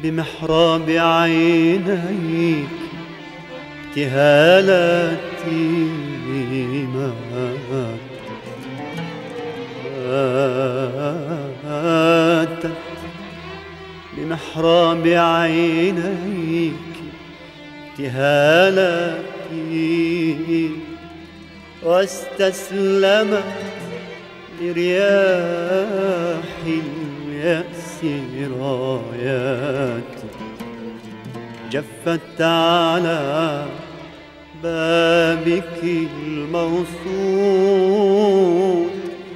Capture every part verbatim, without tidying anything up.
بمحراب عينيك ابتهالاتي ماتت، بمحراب عينيك ابتهالاتي واستسلمت لرياح اليأس راياتي، جفت على بابك الموصول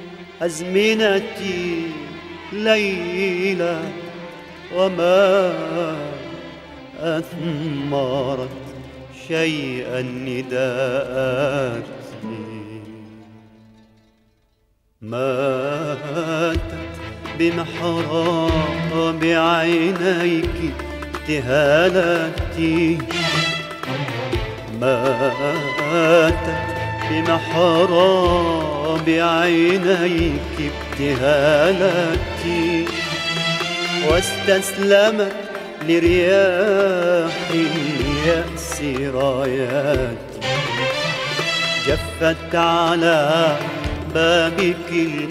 أزمنتي ليلى، وما أثمرت شيئا نداءاتي. ماتت بمحراب عينيك ابتهالاتي، ماتت بمحراب عينيك ابتهالاتي واستسلمت لرياح اليأس راياتي، جفت على بابك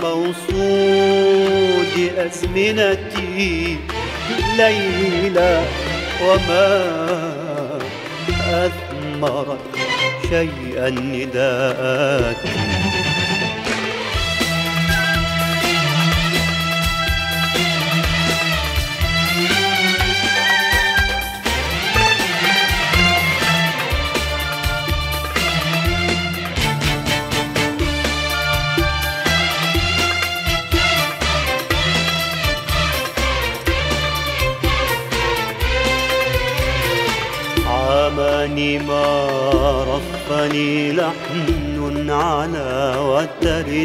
الموصود أزمنتي ليلى، وما أثمرت شيئا نداءاتي. عامني ما رفني لحن على وتر،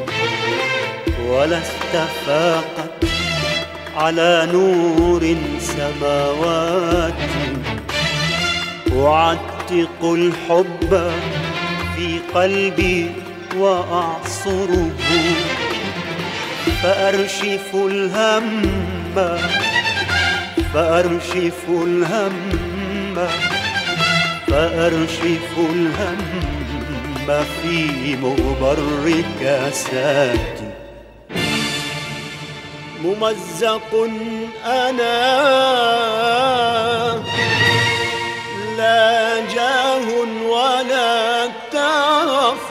ولا استفاقت على نور سماوات، أعتق الحب في قلبي وأعصره، فأرشف الهم فأرشف الهم فأرشف الهم في مغبر كاساتي. ممزق أنا لا جاه ولا ترف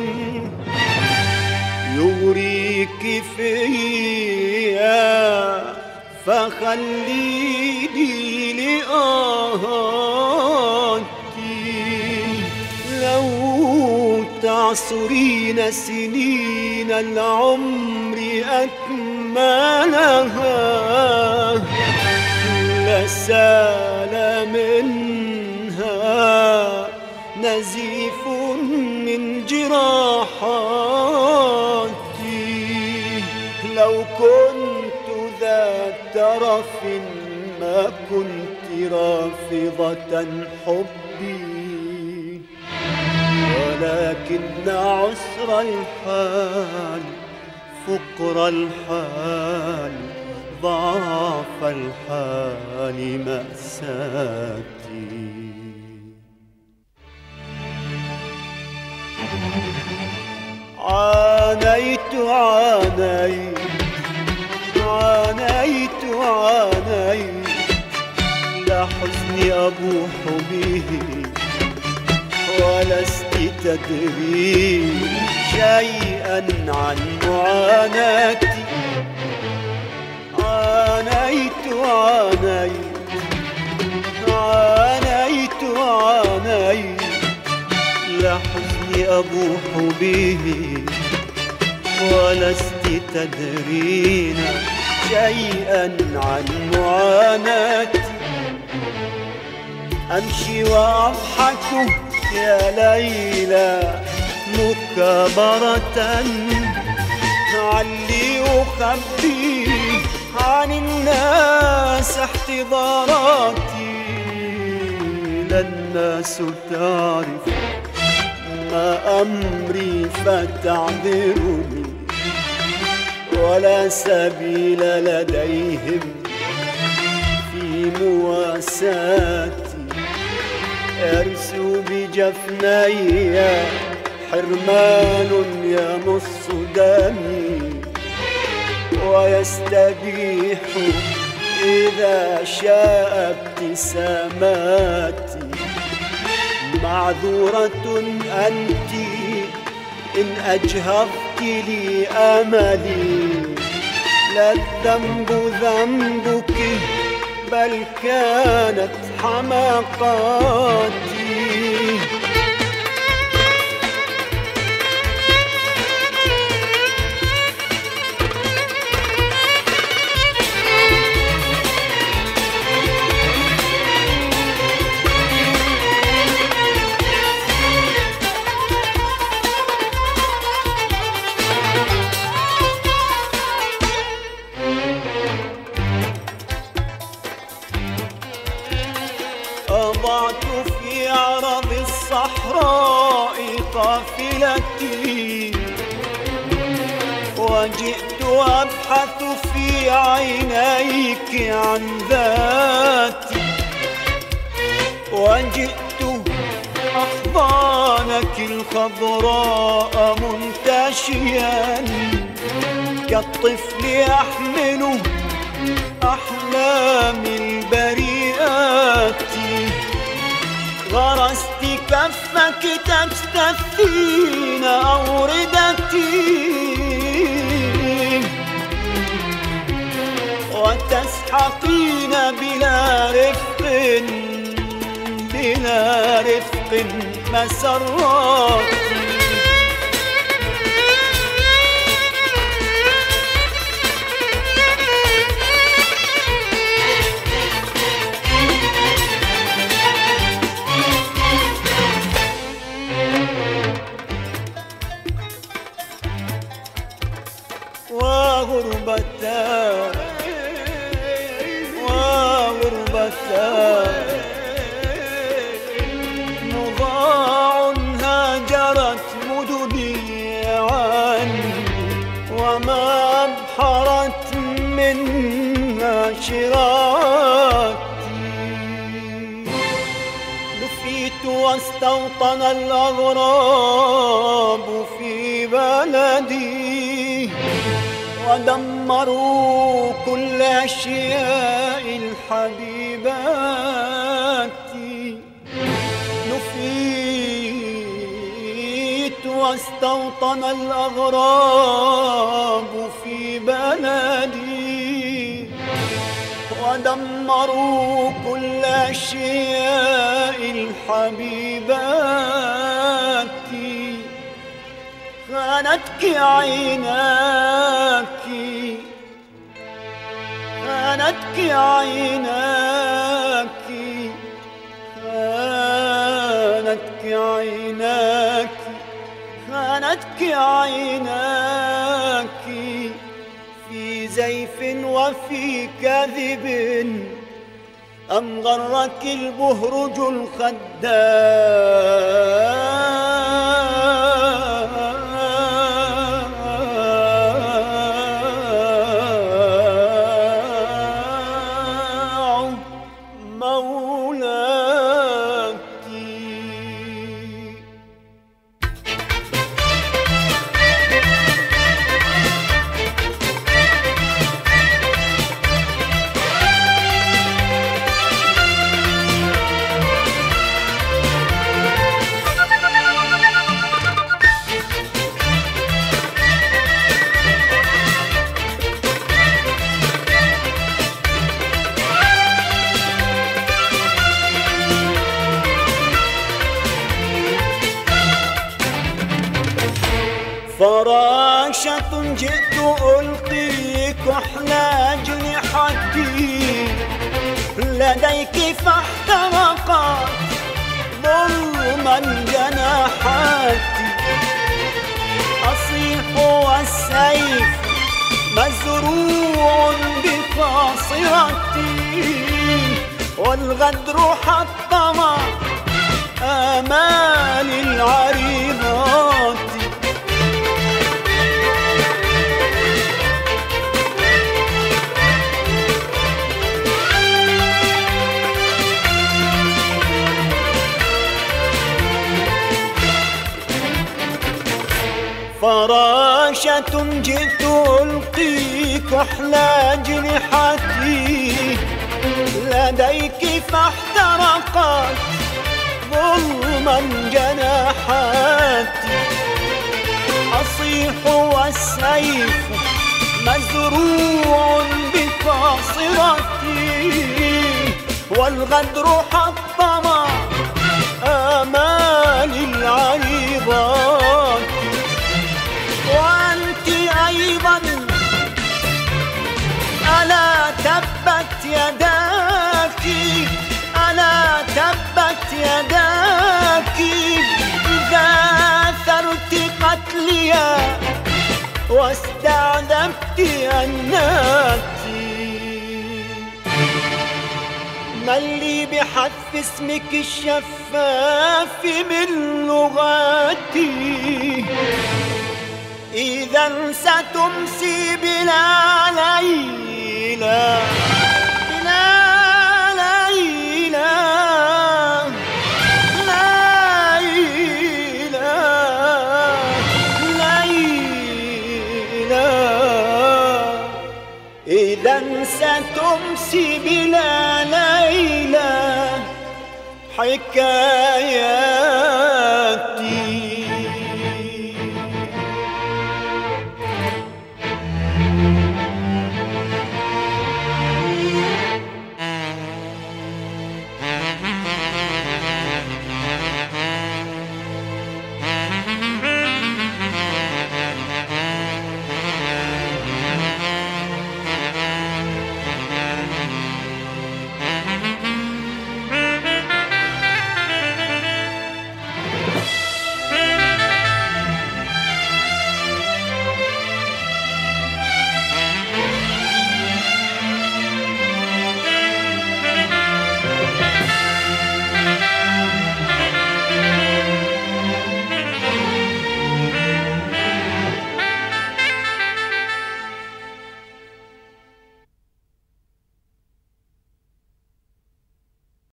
يغريك فيا، فخليني لآهاتي. لو تعصرين سنين العمر أكملها، لسال منها نزيف من جراحاتي. لو كنت ذا ترف ما كنت رافضة حبي، ولكن عسر الحال فقر الحال ضعف الحال مأساتي. عانيت عانيت عانيت عانيت لا حزني أبوح به، ولست تدري شيئا عن معاناتي. عانيت عانيت عانيت عانيت لا حزني أبوح به، ولست تدرين شيئا عن معاناتي. أمشي وأضحك يا ليلى مكابرة، علي أخبي عن الناس احتضاراتي. لا الناس تعرف ما أمري فتعذرني، ولا سبيل لديهم في مواساتي، ارسو بجفني حرمان يمص دمي، ويستبيح إذا شاء ابتساماتي. معذورة أنت إن أجهضت لي أملي، لا الذنب ذنبك بل كانت حماقاتي. أضعت في عرض الصحراء قافلتي، وجئت أبحث في عينيك عن ذاتي، وجئت أحضانك الخضراء منتشيا كالطفل يحمل أحلام البريئات. غرست كفك تستثين أوردتي، وتسحقين بلا رفق بلا رفق مسراتي. وغربتا وغربتا مضاع هاجرت مدني عني، وما أبحرت من عشراتي. دفيت واستوطن الأغراب في بلدي، ودمروا كل أشياء الحبيبات. نفيت واستوطن الأغراب في بلدي، ودمروا كل أشياء الحبيبات. خانتك عيناك خانتك عيناك خانتك عيناك خانتك عيناك في زيف وفي كذب، أم غرك البهرج الخدام. فراشة جئت ألقي كحل أجنحتي لديك، فاحترقت ظلما جناحاتي. أصيح والسيف مزروع بقاصرتي، والغدر حطم آمالي العريضات. فراشة جئت ألقي كحل أجنحتي لديك فاحترقت ظلما جناحاتي. أصيح والسيف مزروع بقاصرتي والغدر حطم آمالي العريضات. وأنت أيضا ألا تبت يداك ألا تبت يداك إذا ثرت قتلي واستعذبت أناتي. من لي بحذف اسمك الشفاف من لغاتي إذا ستمسي بلا ليلى بلا ليلى ليلى ليلى إذا ستمسي بلا ليلى حكايات